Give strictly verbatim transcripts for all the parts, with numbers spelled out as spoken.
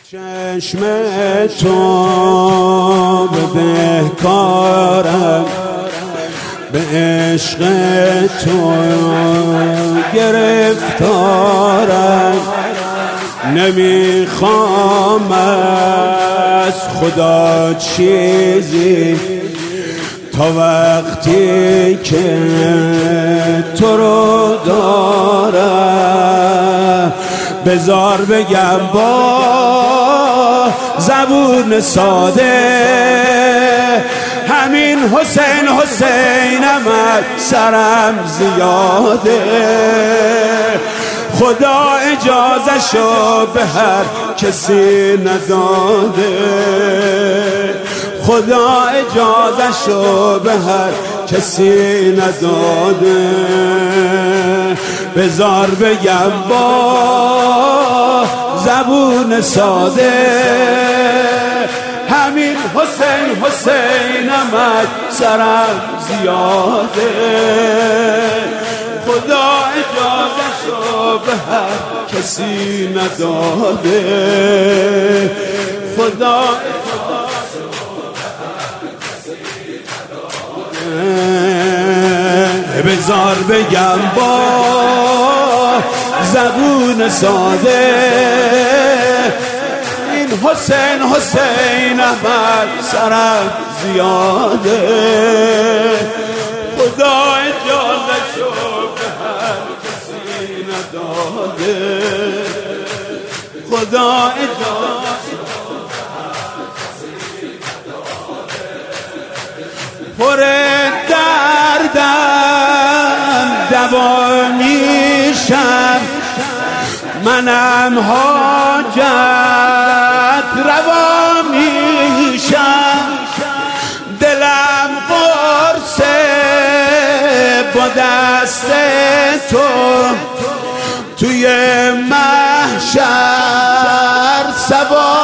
چشم تو به بهکارم، به عشق تو گرفتارم. نمیخوام از خدا چیزی تا وقتی که تو رو دارم. بذار بگم با زبون ساده، همین حسین حسینم از سرم زیاده. خدا اجازه‌شو به هر کسی نداده، خدا اجازه‌شو به هر کسی نداده. بذار بگم با زبون ساده، همین حسین حسینم از سرم زیاده. خدا اجازه‌شو به هر کسی نداده، خدا بذار بگم با زبون ساده، این حسین حسین احمد سرم زیاده. خدا اجازه شو به هر کسی نداده، خدا اجازه پر دردم دوا میشم، منم حاجت روا میشم. دلم قرصه با دست تو توی محشر سبا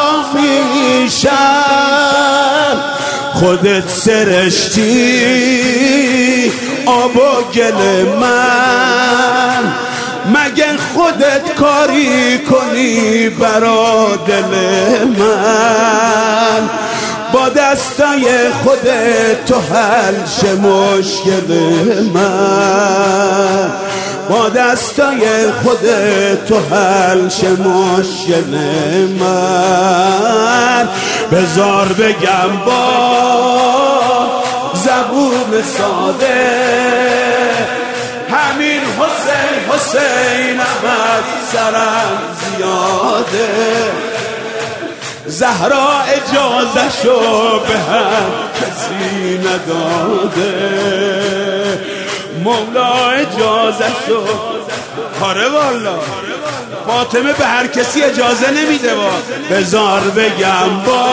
میشم. خودت سرشتی آب و گل من، مگه خودت کاری کنی برا دل من؟ با دستای خودت تو حل شه مشکل من، با دستای خودت تو حل شه مشکل من. بذار بگم با زبون ساده، همین حسین حسین احمد سرم زیاده. زهرا اجازه شو به هر کسی نداده، مولا اجازه شو. آره والا فاطمه به هر کسی اجازه نمیده. با بذار بگم با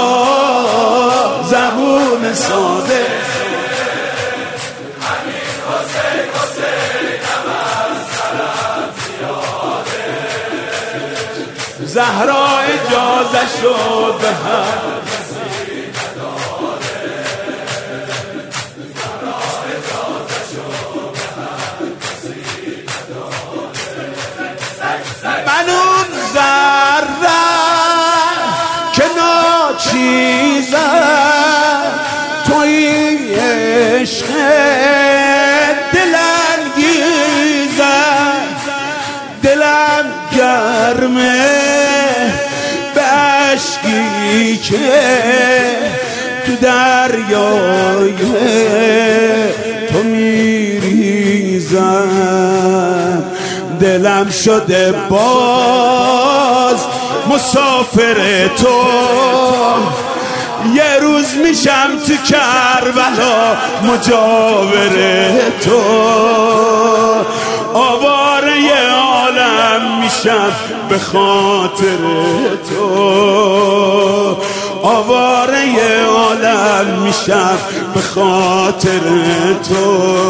زبون ساده، همین حسین حسین احمد سرم زیاده. زهرا اجازه شو به هر کسی نداده، زهرا اجازه شو به هر کسی نداده. من اون ذرم که ناچیزم، توی عشق دلانگیزم. دلم گرمه به عشقی که تو دریای تو میریزم. دلم شده باز مسافر تو، یه روز میشم تو کربلا مجاور تو. آواره عالم میشم به خاطر تو، آواره عالم میشم به خاطر تو.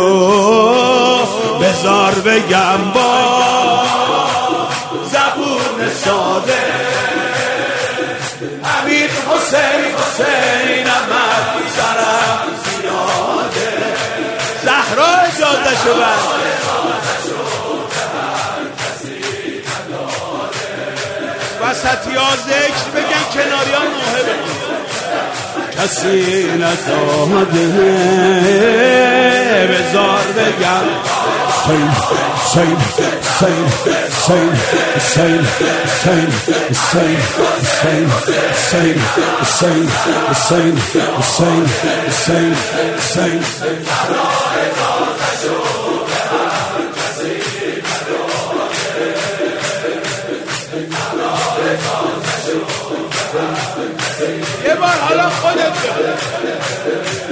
بذار بگم با زبون ساده، همین حسین حسین احمد سرم زیاده. زهرا اجازه شو وسطی ها ذکر بگن، کناریان نوحه بگن. کسی نداده بذار بگم حسین حسین حسین حسین حسین حسین حسین حسین حسین حسین حسین حسین حسین حسین یه بار حالا خودت